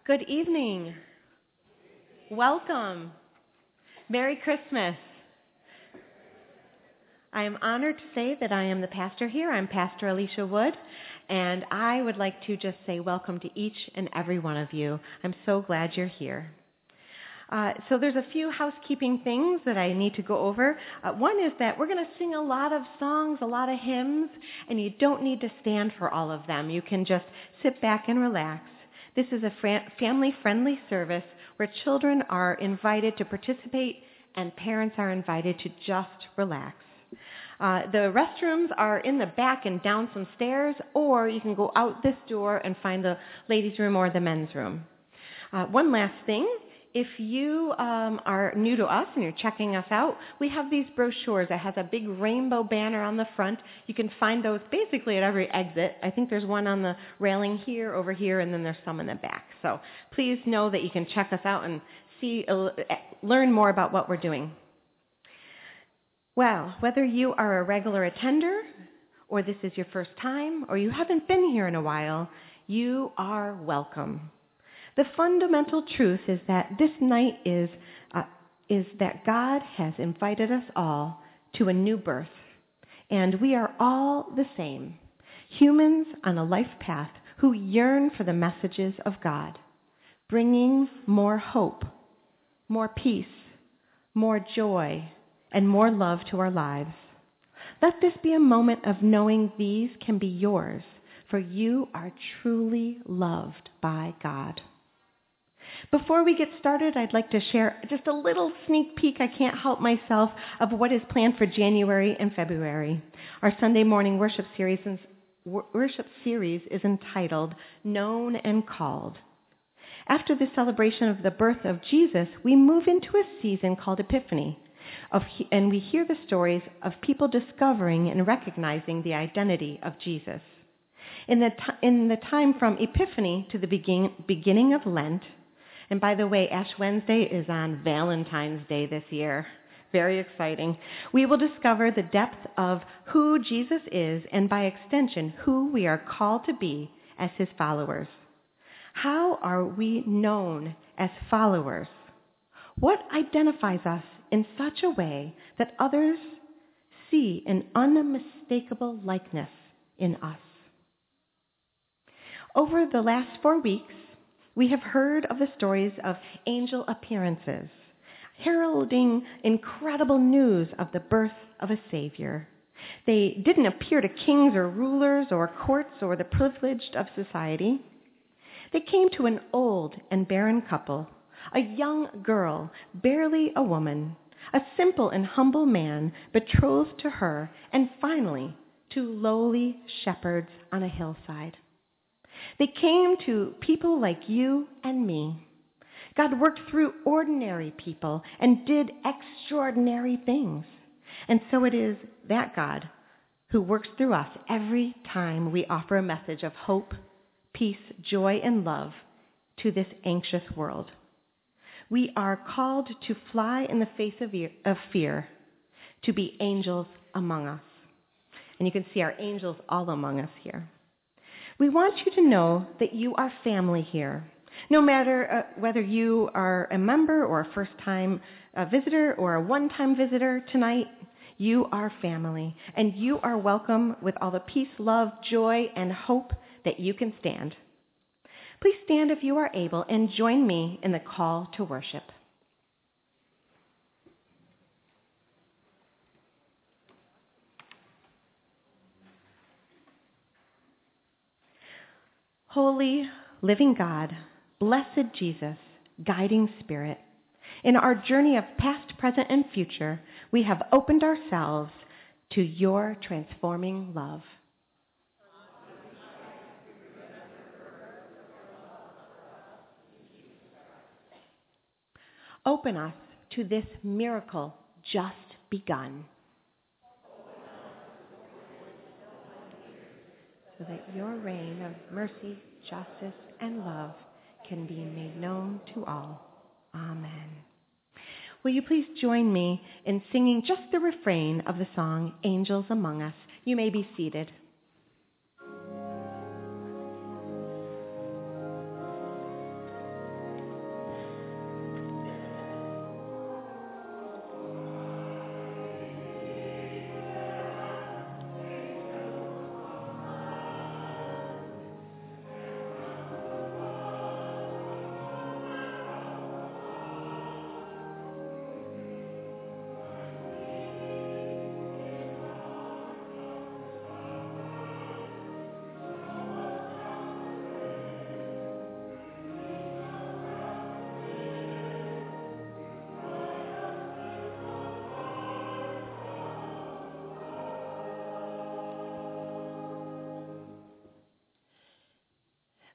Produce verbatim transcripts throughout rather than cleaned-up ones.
Good evening. Welcome. Merry Christmas. I am honored to say that I am the pastor here. I'm Pastor Alicia Wood, and I would like to just say welcome to each and every one of you. I'm so glad you're here. Uh, so there's a few housekeeping things that I need to go over. Uh, one is that we're going to sing a lot of songs, a lot of hymns, and you don't need to stand for all of them. You can just sit back and relax. This is a fra- family-friendly service where children are invited to participate and parents are invited to just relax. Uh, the restrooms are in the back and down some stairs, or you can go out this door and find the ladies' room or the men's room. Uh, one last thing. If you um, are new to us and you're checking us out, we have these brochures that has a big rainbow banner on the front. You can find those basically at every exit. I think there's one on the railing here, over here, and then there's some in the back. So please know that you can check us out and see, uh, learn more about what we're doing. Well, whether you are a regular attender, or this is your first time, or you haven't been here in a while, you are welcome. The fundamental truth is that this night is uh, is that God has invited us all to a new birth, and we are all the same, humans on a life path who yearn for the messages of God, bringing more hope, more peace, more joy, and more love to our lives. Let this be a moment of knowing these can be yours, for you are truly loved by God. Before we get started, I'd like to share just a little sneak peek, I can't help myself, of what is planned for January and February. Our Sunday morning worship series, worship series is entitled Known and Called. After the celebration of the birth of Jesus, we move into a season called Epiphany, of, and we hear the stories of people discovering and recognizing the identity of Jesus. In the, t- in the time from Epiphany to the begin- beginning of Lent, and by the way, Ash Wednesday is on Valentine's Day this year. Very exciting. We will discover the depth of who Jesus is and by extension, who we are called to be as his followers. How are we known as followers? What identifies us in such a way that others see an unmistakable likeness in us? Over the last four weeks, we have heard of the stories of angel appearances, heralding incredible news of the birth of a Savior. They didn't appear to kings or rulers or courts or the privileged of society. They came to an old and barren couple, a young girl, barely a woman, a simple and humble man betrothed to her, and finally, two lowly shepherds on a hillside. They came to people like you and me. God worked through ordinary people and did extraordinary things. And so it is that God who works through us every time we offer a message of hope, peace, joy, and love to this anxious world. We are called to fly in the face of, of fear, to be angels among us. And you can see our angels all among us here. We want you to know that you are family here. No matter uh, whether you are a member or a first-time uh, visitor or a one-time visitor tonight, you are family. And you are welcome with all the peace, love, joy, and hope that you can stand. Please stand if you are able and join me in the call to worship. Holy, living God, blessed Jesus, guiding Spirit, in our journey of past, present, and future, we have opened ourselves to your transforming love. Open us to this miracle just begun, so that your reign of mercy, justice, and love can be made known to all. Amen. Will you please join me in singing just the refrain of the song, Angels Among Us? You may be seated.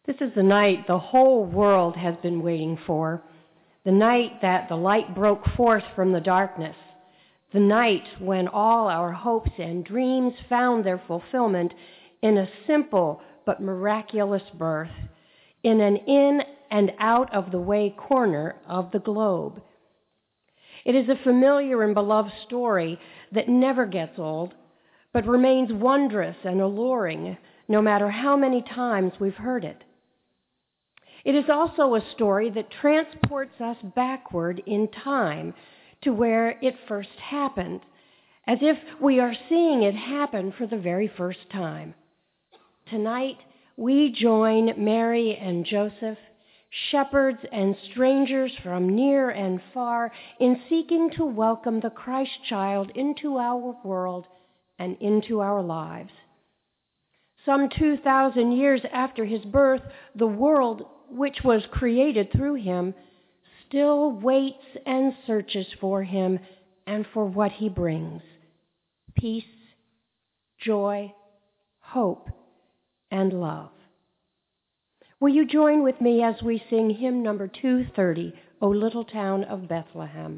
This is the night the whole world has been waiting for, the night that the light broke forth from the darkness, the night when all our hopes and dreams found their fulfillment in a simple but miraculous birth, in an in and out of the way corner of the globe. It is a familiar and beloved story that never gets old, but remains wondrous and alluring no matter how many times we've heard it. It is also a story that transports us backward in time to where it first happened, as if we are seeing it happen for the very first time. Tonight, we join Mary and Joseph, shepherds and strangers from near and far, in seeking to welcome the Christ child into our world and into our lives. Some two thousand years after his birth, the world, which was created through him, still waits and searches for him and for what he brings: peace, joy, hope, and love. Will you join with me as we sing hymn number two thirty, O Little Town of Bethlehem?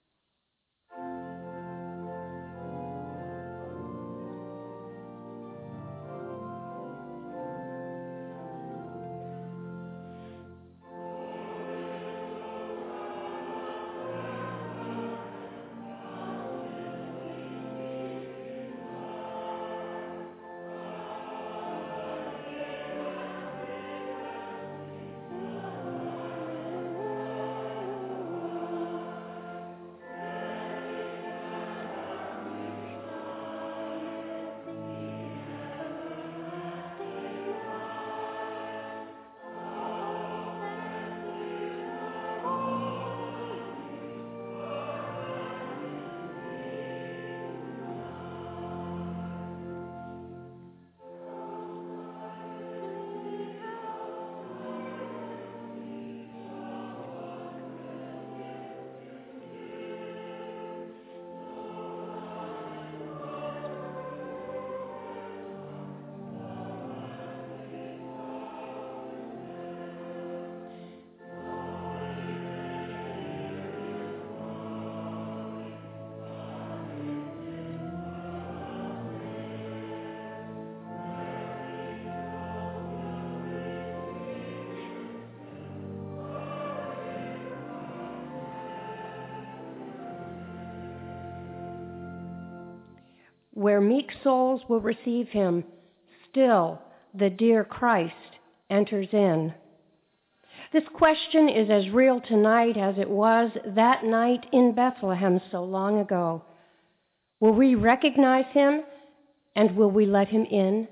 Where meek souls will receive him, still the dear Christ enters in. This question is as real tonight as it was that night in Bethlehem so long ago. Will we recognize him, and will we let him in?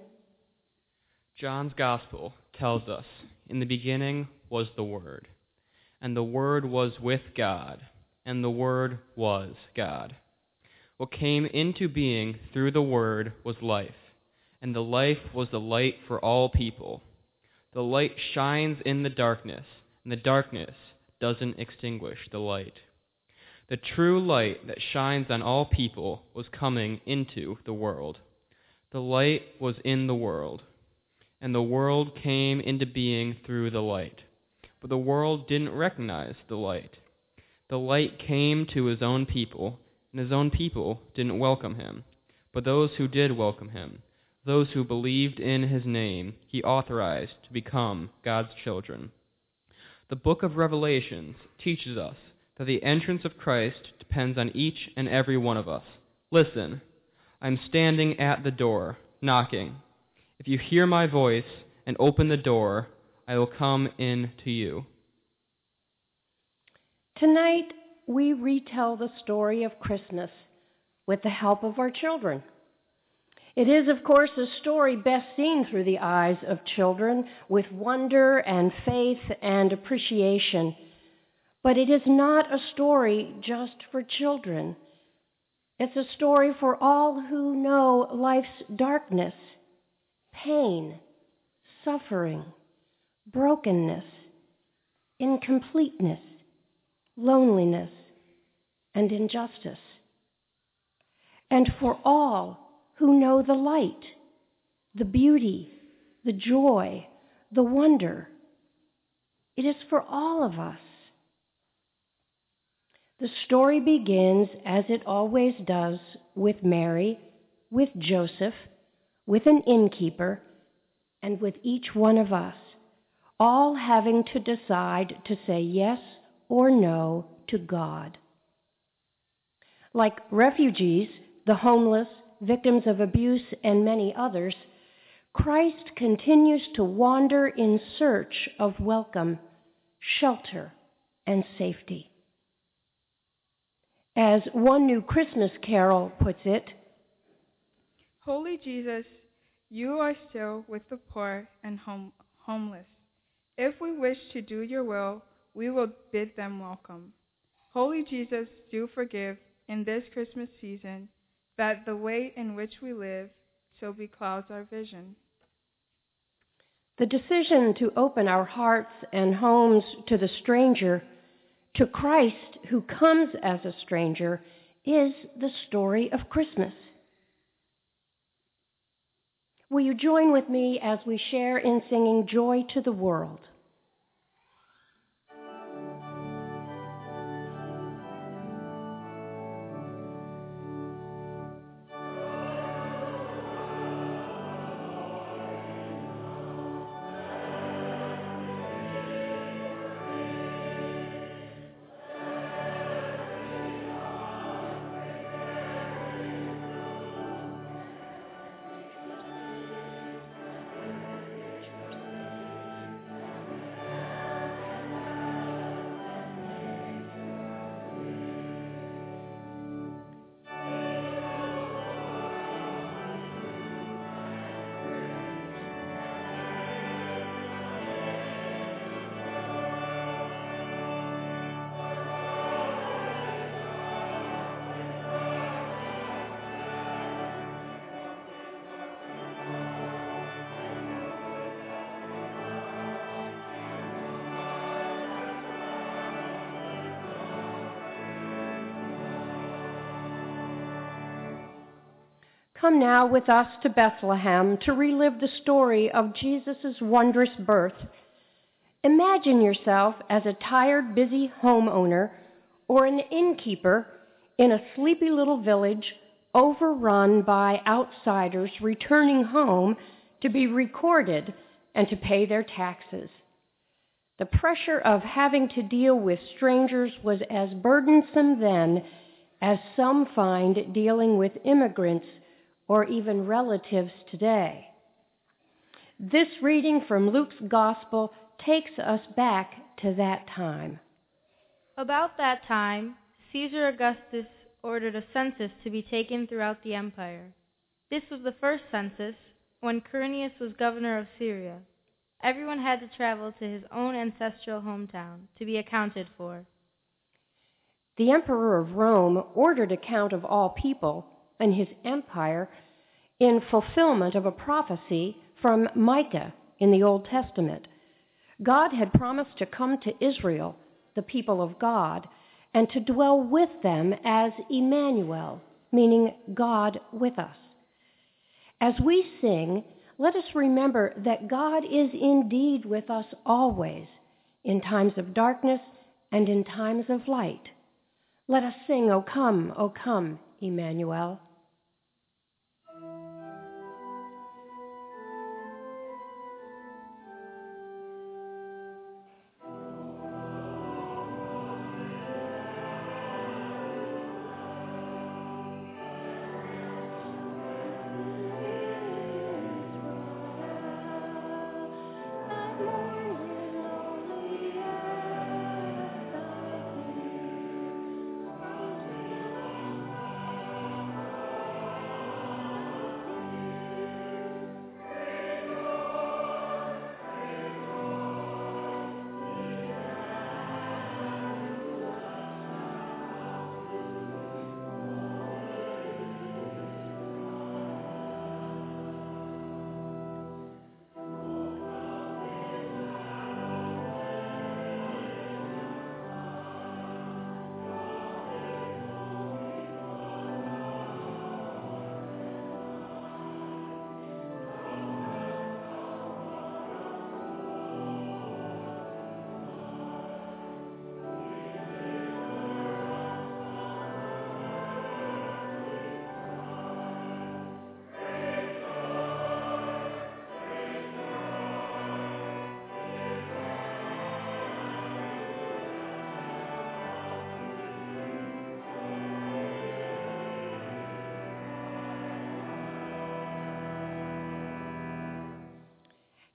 John's Gospel tells us, "In the beginning was the Word, and the Word was with God, and the Word was God. What came into being through the Word was life, and the life was the light for all people. The light shines in the darkness, and the darkness doesn't extinguish the light. The true light that shines on all people was coming into the world. The light was in the world, and the world came into being through the light. But the world didn't recognize the light. The light came to his own people, and his own people didn't welcome him. But those who did welcome him, those who believed in his name, he authorized to become God's children." The book of Revelations teaches us that the entrance of Christ depends on each and every one of us. Listen, I'm standing at the door, knocking. If you hear my voice and open the door, I will come in to you. Tonight, we retell the story of Christmas with the help of our children. It is, of course, a story best seen through the eyes of children with wonder and faith and appreciation. But it is not a story just for children. It's a story for all who know life's darkness, pain, suffering, brokenness, incompleteness, loneliness, and injustice. And for all who know the light, the beauty, the joy, the wonder, It is for all of us. The story begins, as it always does, with Mary, with Joseph, with an innkeeper, and with each one of us, all having to decide to say yes or no to God. Like refugees, the homeless, victims of abuse, and many others, Christ continues to wander in search of welcome, shelter, and safety. As one new Christmas carol puts it, Holy Jesus, you are still with the poor and home- homeless. If we wish to do your will, we will bid them welcome. Holy Jesus, do forgive in this Christmas season that the way in which we live so beclouds our vision. The decision to open our hearts and homes to the stranger, to Christ who comes as a stranger, is the story of Christmas. Will you join with me as we share in singing Joy to the World? Come now with us to Bethlehem to relive the story of Jesus' wondrous birth. Imagine yourself as a tired, busy homeowner or an innkeeper in a sleepy little village overrun by outsiders returning home to be recorded and to pay their taxes. The pressure of having to deal with strangers was as burdensome then as some find dealing with immigrants or even relatives today. This reading from Luke's Gospel takes us back to that time. About that time, Caesar Augustus ordered a census to be taken throughout the empire. This was the first census when Quirinius was governor of Syria. Everyone had to travel to his own ancestral hometown to be accounted for. The emperor of Rome ordered a count of all people and his empire in fulfillment of a prophecy from Micah in the Old Testament. God had promised to come to Israel, the people of God, and to dwell with them as Emmanuel, meaning God with us. As we sing, let us remember that God is indeed with us always, in times of darkness and in times of light. Let us sing, O come, O come, Emmanuel.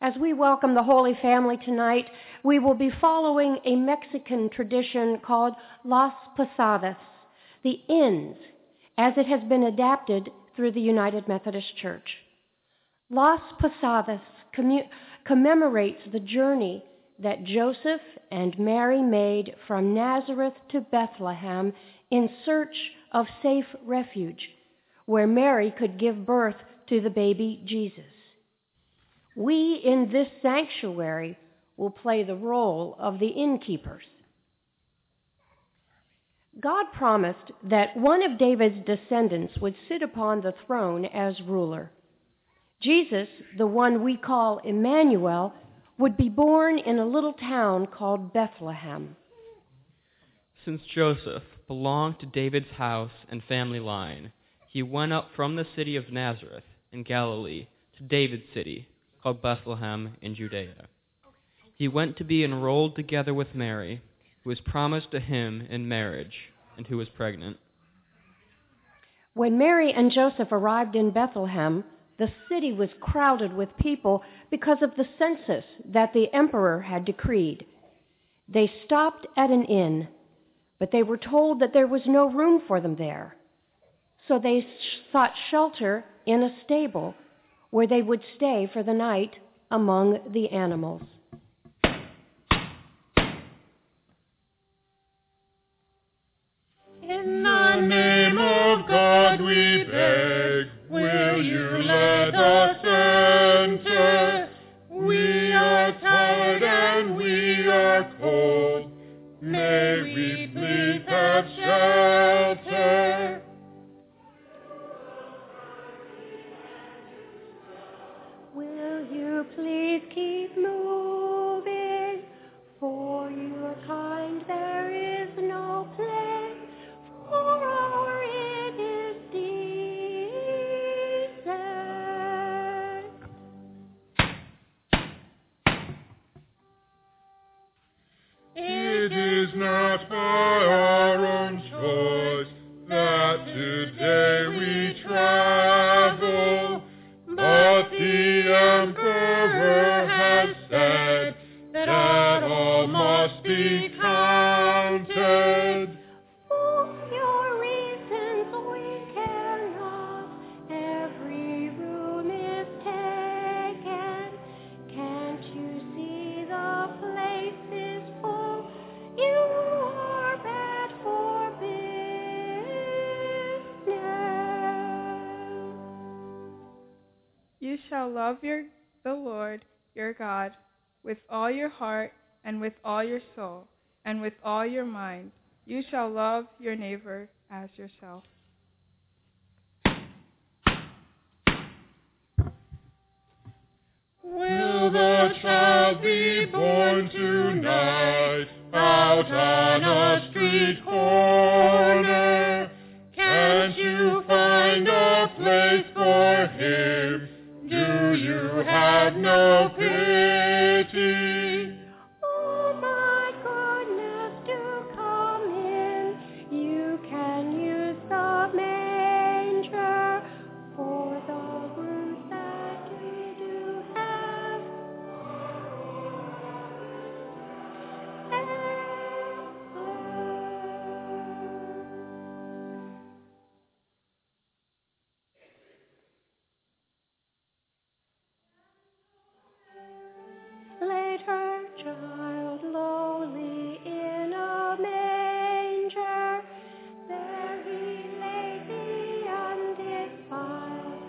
As we welcome the Holy Family tonight, we will be following a Mexican tradition called Las Posadas, the inns, as it has been adapted through the United Methodist Church. Las Posadas commu- commemorates the journey that Joseph and Mary made from Nazareth to Bethlehem in search of safe refuge, where Mary could give birth to the baby Jesus. We in this sanctuary will play the role of the innkeepers. God promised that one of David's descendants would sit upon the throne as ruler. Jesus, the one we call Emmanuel, would be born in a little town called Bethlehem. Since Joseph belonged to David's house and family line, he went up from the city of Nazareth in Galilee to David's city, called Bethlehem in Judea. He went to be enrolled together with Mary, who was promised to him in marriage and who was pregnant. When Mary and Joseph arrived in Bethlehem, the city was crowded with people because of the census that the emperor had decreed. They stopped at an inn, but they were told that there was no room for them there. So they sought shelter in a stable where they would stay for the night among the animals. In the name of God we beg, will you let us enter? We are tired and we are cold. May we please have shelter. Will you please keep moving? For your kind there is no place, for our it is decent. It is not by our own choice that today we travel, but the Emperor has said that all must be counted. For your reasons we cannot, every room is taken. Can't you see the place is full? You are bad for business. You shall love your, the Lord your God with all your heart and with all your soul and with all your mind. You shall love your neighbor as yourself. Will the child be born tonight out on a street corner? Can't you find a place for him? Do you have no pity? Oh my goodness, do come in. You can use the manger for the room that we do have. Laid her child lowly in a manger, there he laid the undefiled.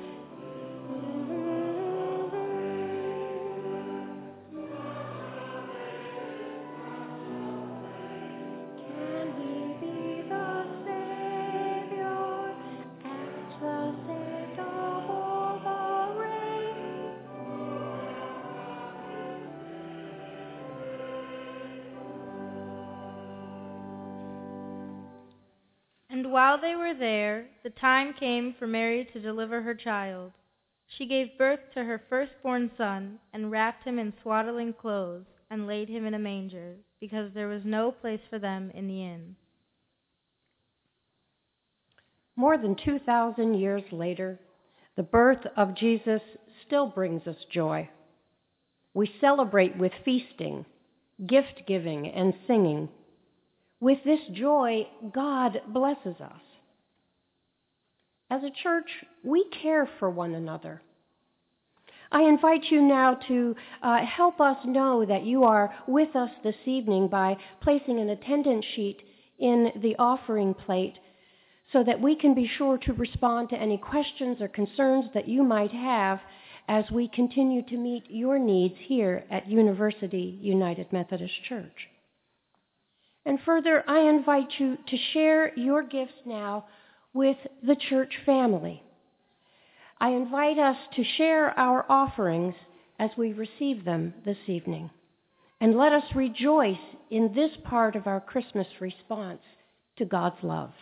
Can he be the Savior at the sake of all the race? And while they were there, the time came for Mary to deliver her child. She gave birth to her firstborn son, and wrapped him in swaddling clothes, and laid him in a manger, because there was no place for them in the inn. More than two thousand years later, the birth of Jesus still brings us joy. We celebrate with feasting, gift-giving, and singing. With this joy, God blesses us. As a church, we care for one another. I invite you now to uh, help us know that you are with us this evening by placing an attendance sheet in the offering plate so that we can be sure to respond to any questions or concerns that you might have as we continue to meet your needs here at University United Methodist Church. And further, I invite you to share your gifts now with the church family. I invite us to share our offerings as we receive them this evening. And let us rejoice in this part of our Christmas response to God's love.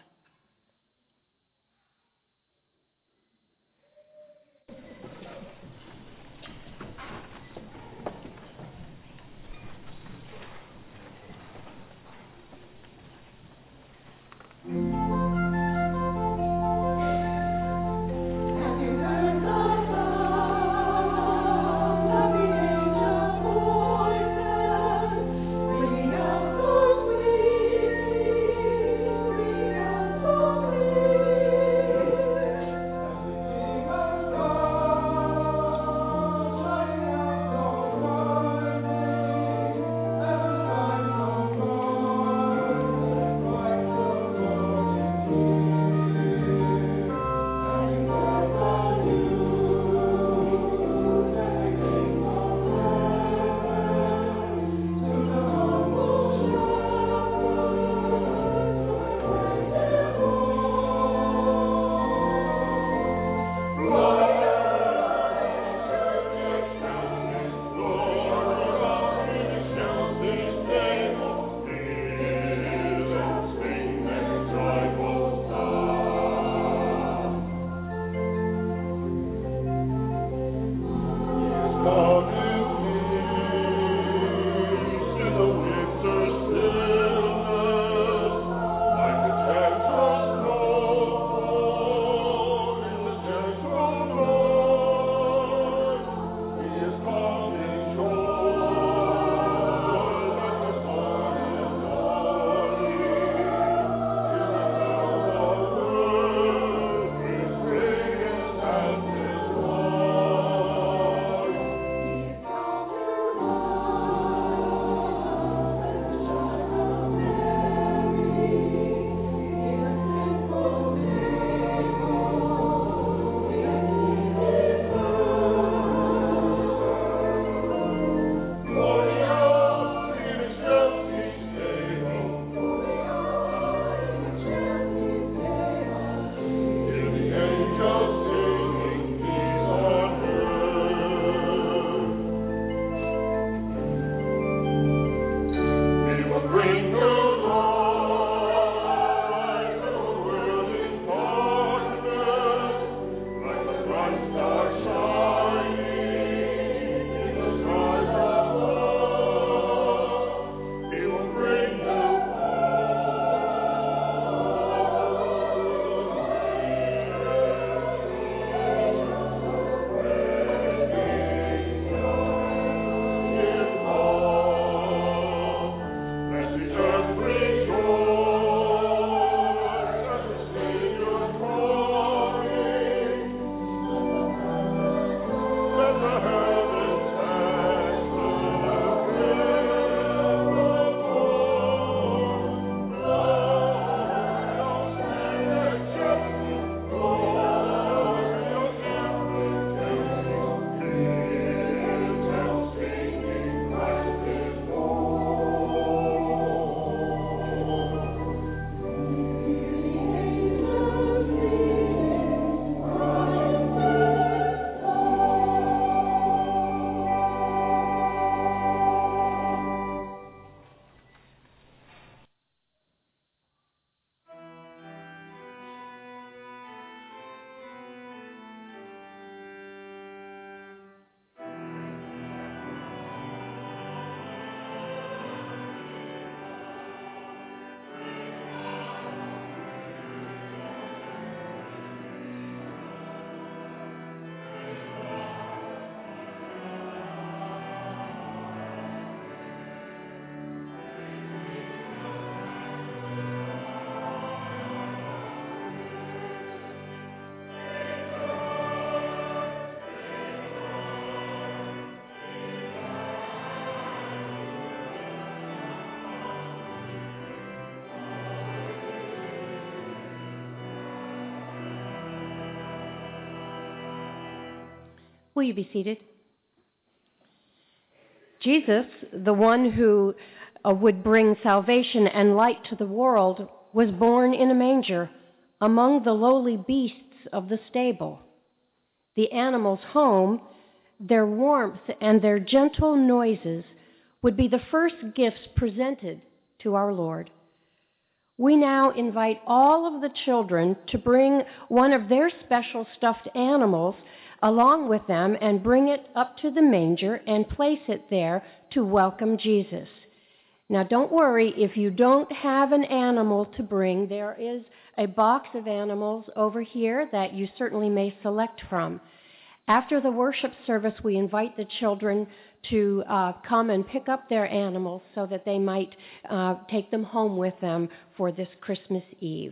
Earth Will you be seated? Jesus, the one who uh, would bring salvation and light to the world, was born in a manger among the lowly beasts of the stable. The animals' home, their warmth and their gentle noises would be the first gifts presented to our Lord. We now invite all of the children to bring one of their special stuffed animals along with them and bring it up to the manger and place it there to welcome Jesus. Now, don't worry if you don't have an animal to bring. There is a box of animals over here that you certainly may select from. After the worship service, we invite the children to uh, come and pick up their animals so that they might uh, take them home with them for this Christmas Eve.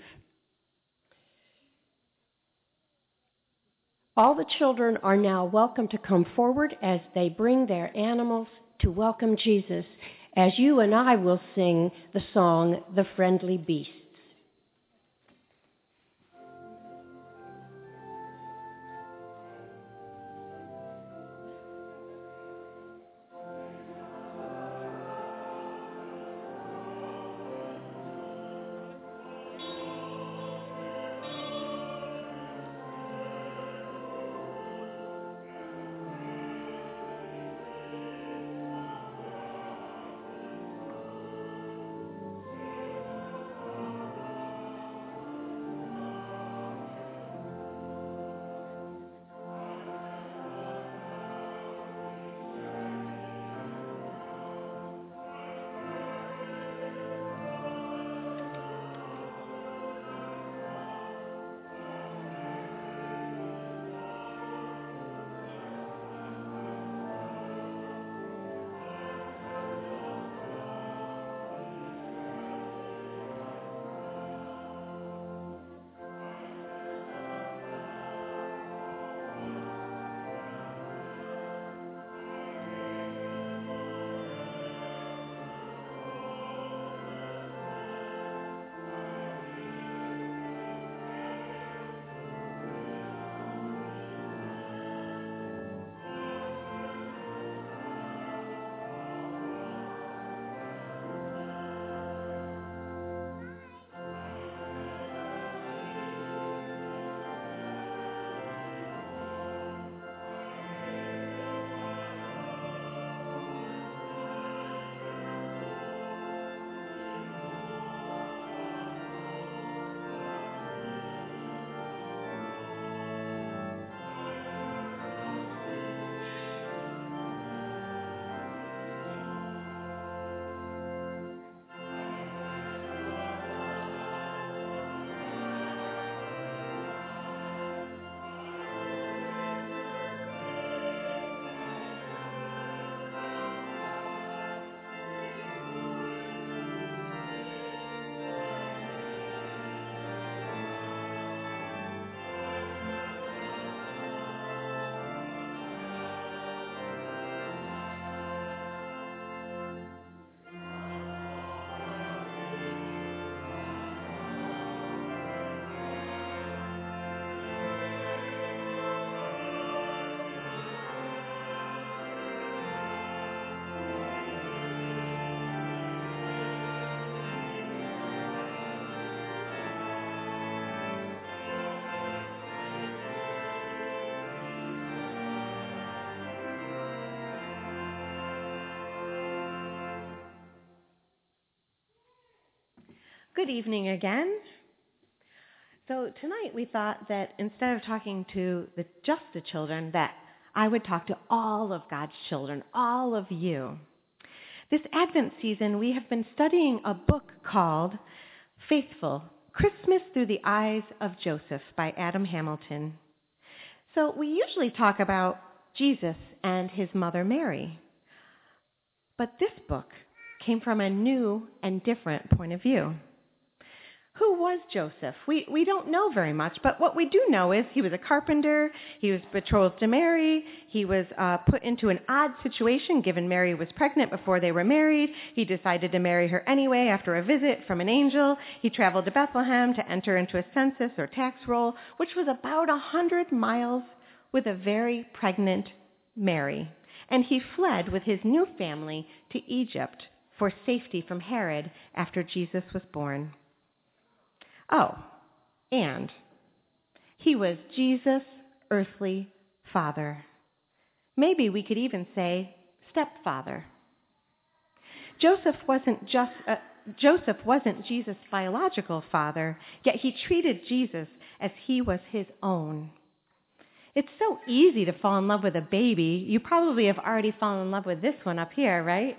All the children are now welcome to come forward as they bring their animals to welcome Jesus, as you and I will sing the song, The Friendly Beasts. Good evening again. So tonight we thought that instead of talking to the, just the children, that I would talk to all of God's children, all of you. This Advent season we have been studying a book called Faithful, Christmas Through the Eyes of Joseph by Adam Hamilton. So we usually talk about Jesus and his mother Mary. But this book came from a new and different point of view. Who was Joseph? We we don't know very much, but what we do know is he was a carpenter, he was betrothed to Mary, he was uh, put into an odd situation given Mary was pregnant before they were married. He decided to marry her anyway after a visit from an angel. He traveled to Bethlehem to enter into a census or tax roll, which was about a hundred miles with a very pregnant Mary, and he fled with his new family to Egypt for safety from Herod after Jesus was born. Oh, and he was Jesus' earthly father. Maybe we could even say stepfather. Joseph wasn't just uh, Joseph wasn't Jesus' biological father, yet he treated Jesus as he was his own. It's so easy to fall in love with a baby. You probably have already fallen in love with this one up here, right?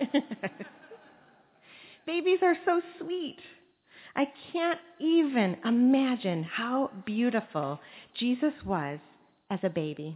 Babies are so sweet. I can't even imagine how beautiful Jesus was as a baby.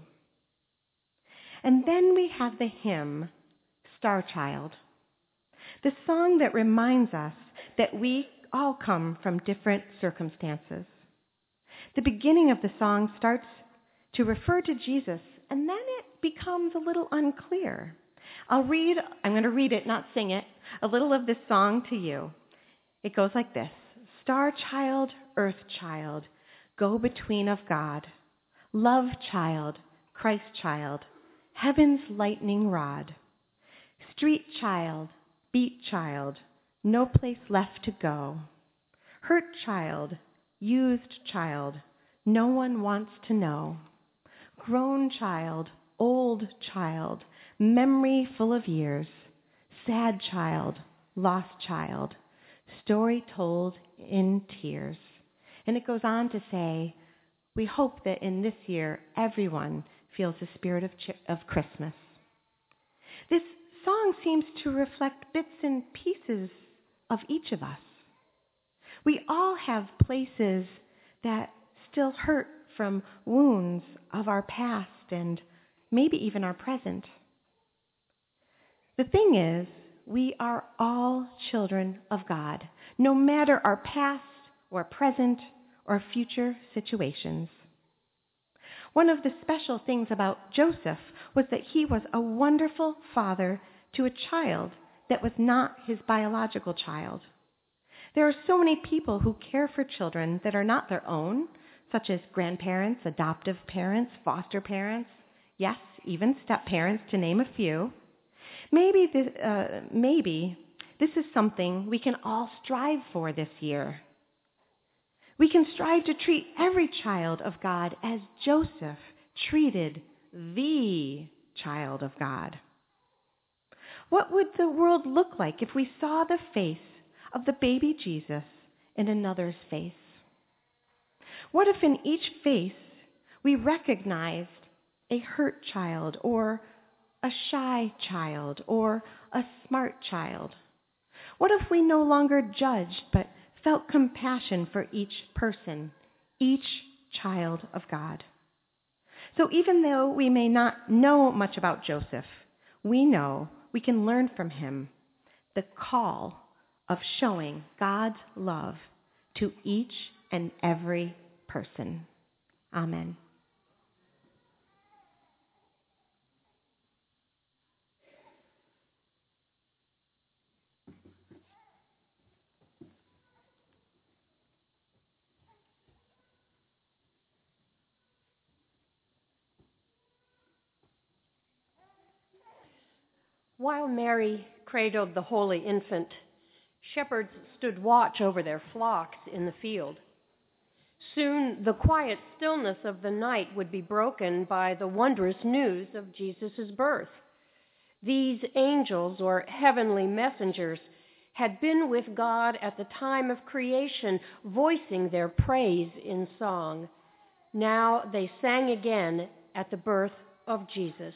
And then we have the hymn, Star Child, the song that reminds us that we all come from different circumstances. The beginning of the song starts to refer to Jesus, and then it becomes a little unclear. I'll read, I'm going to read it, not sing it, a little of this song to you. It goes like this. Star child, earth child, go between of God. Love child, Christ child, heaven's lightning rod. Street child, beat child, no place left to go. Hurt child, used child, no one wants to know. Grown child, old child, memory full of years. Sad child, lost child, story told in tears. And it goes on to say, we hope that in this year everyone feels the spirit of, ch- of Christmas. This song seems to reflect bits and pieces of each of us. We all have places that still hurt from wounds of our past and maybe even our present. The thing is, we are all children of God, no matter our past or present or future situations. One of the special things about Joseph was that he was a wonderful father to a child that was not his biological child. There are so many people who care for children that are not their own, such as grandparents, adoptive parents, foster parents, yes, even step-parents, to name a few. Maybe this, uh, maybe this is something we can all strive for this year. We can strive to treat every child of God as Joseph treated the child of God. What would the world look like if we saw the face of the baby Jesus in another's face? What if in each face we recognized a hurt child or a shy child or a smart child? What if we no longer judged but felt compassion for each person, each child of God? So even though we may not know much about Joseph, we know we can learn from him the call of showing God's love to each and every person. Amen. While Mary cradled the holy infant, shepherds stood watch over their flocks in the field. Soon the quiet stillness of the night would be broken by the wondrous news of Jesus' birth. These angels, or heavenly messengers, had been with God at the time of creation, voicing their praise in song. Now they sang again at the birth of Jesus.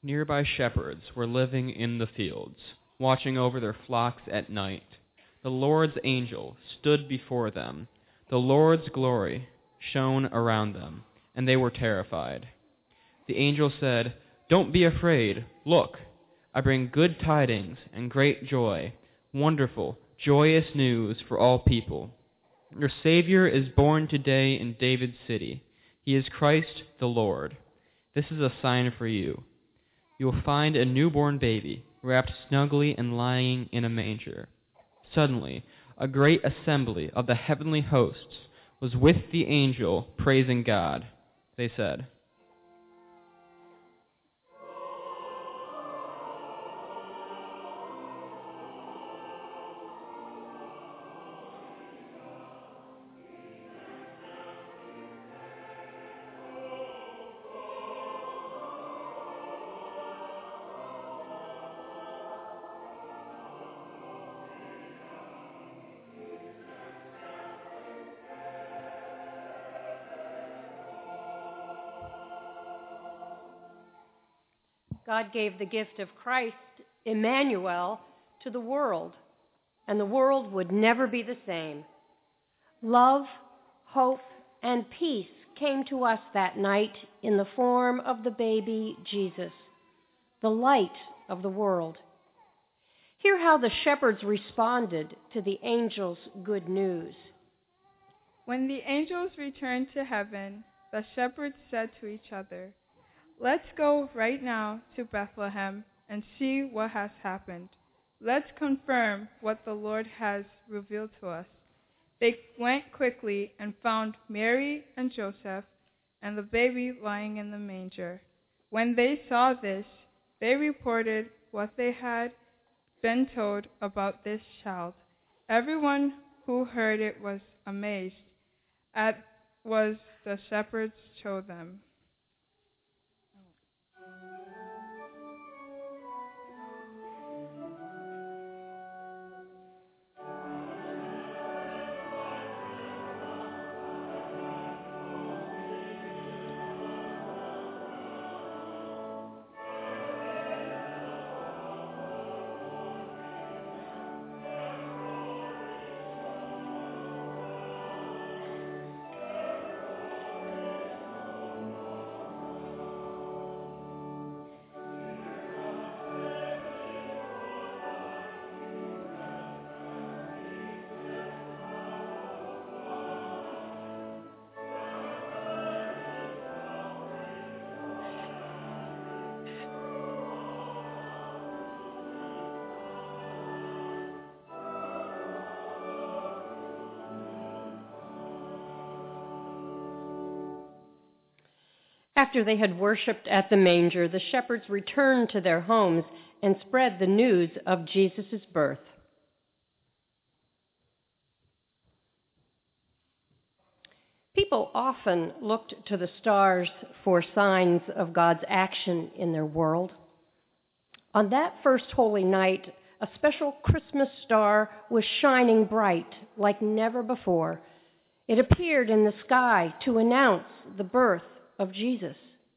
Nearby shepherds were living in the fields, watching over their flocks at night. The Lord's angel stood before them. The Lord's glory shone around them, and they were terrified. The angel said, "Don't be afraid. Look, I bring good tidings and great joy, wonderful, joyous news for all people. Your Savior is born today in David's city. He is Christ the Lord. This is a sign for you. You will find a newborn baby, wrapped snugly and lying in a manger." Suddenly, a great assembly of the heavenly hosts was with the angel, praising God. They said, God gave the gift of Christ, Emmanuel, to the world, and the world would never be the same. Love, hope, and peace came to us that night in the form of the baby Jesus, the light of the world. Hear how the shepherds responded to the angel's good news. When the angels returned to heaven, the shepherds said to each other, "Let's go right now to Bethlehem and see what has happened. Let's confirm what the Lord has revealed to us." They went quickly and found Mary and Joseph and the baby lying in the manger. When they saw this, they reported what they had been told about this child. Everyone who heard it was amazed at what the shepherds told them. After they had worshipped at the manger, the shepherds returned to their homes and spread the news of Jesus' birth. People often looked to the stars for signs of God's action in their world. On that first holy night, a special Christmas star was shining bright like never before. It appeared in the sky to announce the birth of Jesus.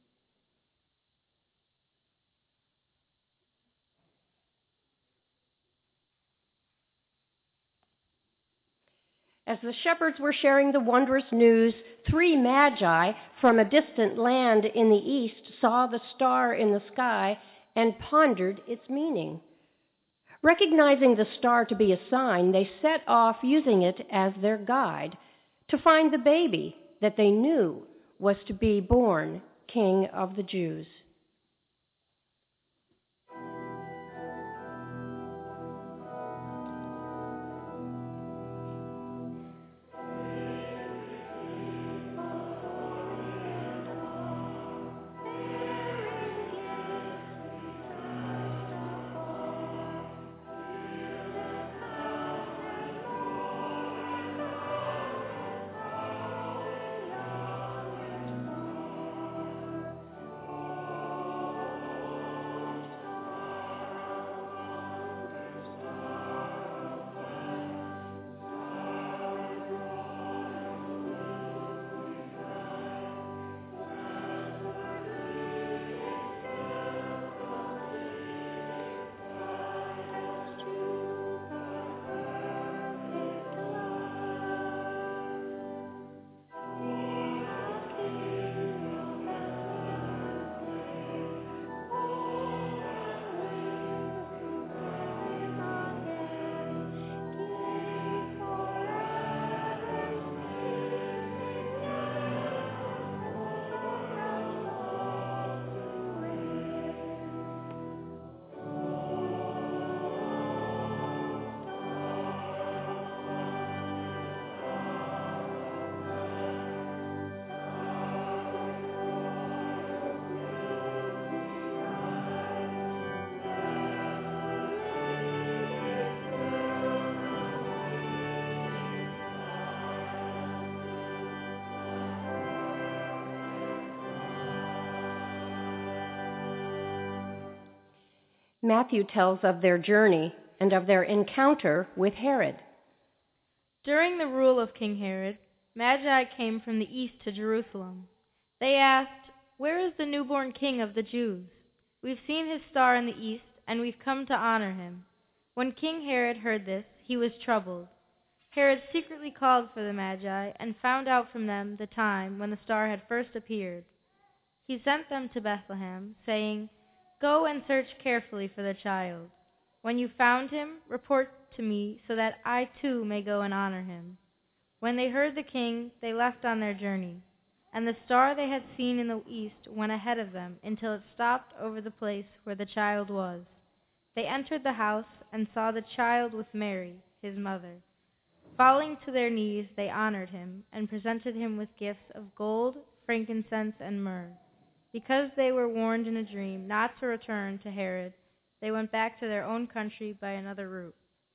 As the shepherds were sharing the wondrous news, three magi from a distant land in the east saw the star in the sky and pondered its meaning. Recognizing the star to be a sign, they set off using it as their guide to find the baby that they knew was to be born King of the Jews. Matthew tells of their journey and of their encounter with Herod. During the rule of King Herod, Magi came from the east to Jerusalem. They asked, "Where is the newborn king of the Jews? We've seen his star in the east, and we've come to honor him." When King Herod heard this, he was troubled. Herod secretly called for the Magi and found out from them the time when the star had first appeared. He sent them to Bethlehem, saying, "Go and search carefully for the child. When you found him, report to me so that I too may go and honor him." When they heard the king, they left on their journey, and the star they had seen in the east went ahead of them until it stopped over the place where the child was. They entered the house and saw the child with Mary, his mother. Falling to their knees, they honored him and presented him with gifts of gold, frankincense, and myrrh. Because they were warned in a dream not to return to Herod, they went back to their own country by another route.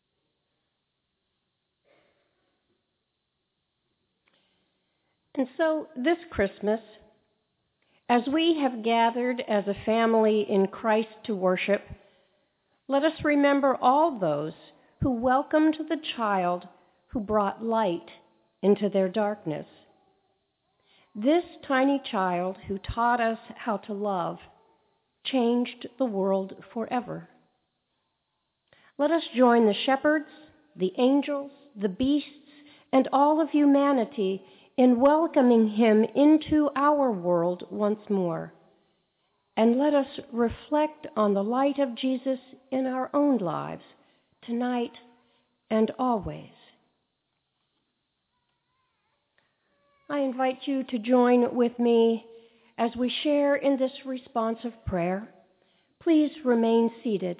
And so this Christmas, as we have gathered as a family in Christ to worship, let us remember all those who welcomed the child who brought light into their darkness. This tiny child who taught us how to love changed the world forever. Let us join the shepherds, the angels, the beasts, and all of humanity in welcoming him into our world once more. And let us reflect on the light of Jesus in our own lives, tonight and always. I invite you to join with me as we share in this responsive prayer. Please remain seated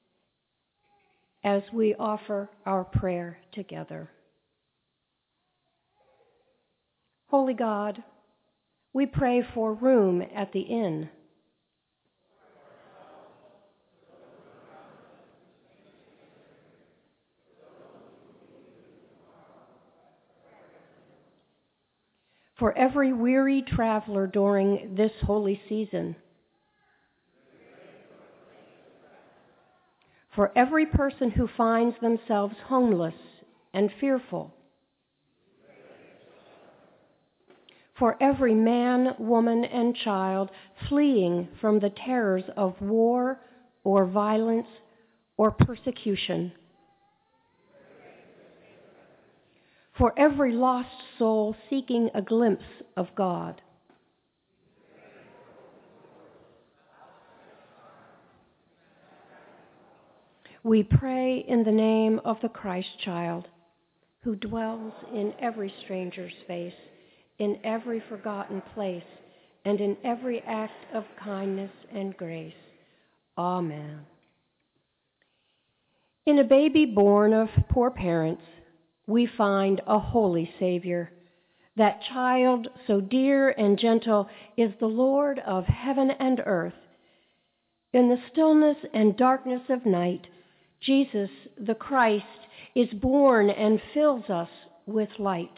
as we offer our prayer together. Holy God, we pray for room at the inn. For every weary traveler during this holy season. For every person who finds themselves homeless and fearful. For every man, woman, and child fleeing from the terrors of war or violence or persecution. For every lost soul seeking a glimpse of God. We pray in the name of the Christ child, who dwells in every stranger's face, in every forgotten place, and in every act of kindness and grace. Amen. In a baby born of poor parents, we find a holy Savior. That child, so dear and gentle, is the Lord of heaven and earth. In the stillness and darkness of night, Jesus, the Christ, is born and fills us with light.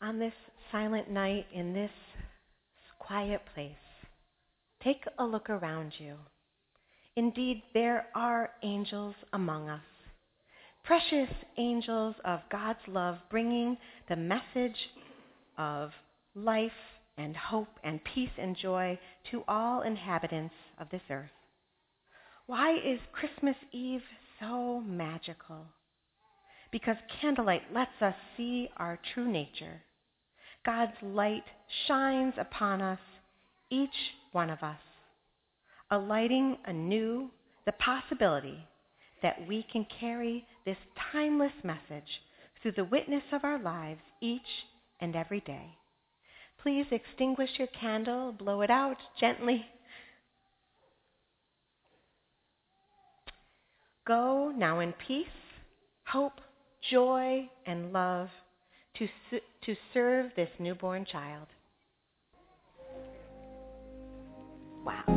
on this silent night in this quiet place, take a look around you. Indeed, there are angels among us, precious angels of God's love, bringing the message of life and hope and peace and joy to all inhabitants of this earth. Why is Christmas Eve so magical? Because candlelight lets us see our true nature. God's light shines upon us, each one of us, alighting anew the possibility that we can carry this timeless message through the witness of our lives each and every day. Please extinguish your candle, blow it out gently. Go now in peace, hope, joy, and love to, to serve this newborn child. Wow.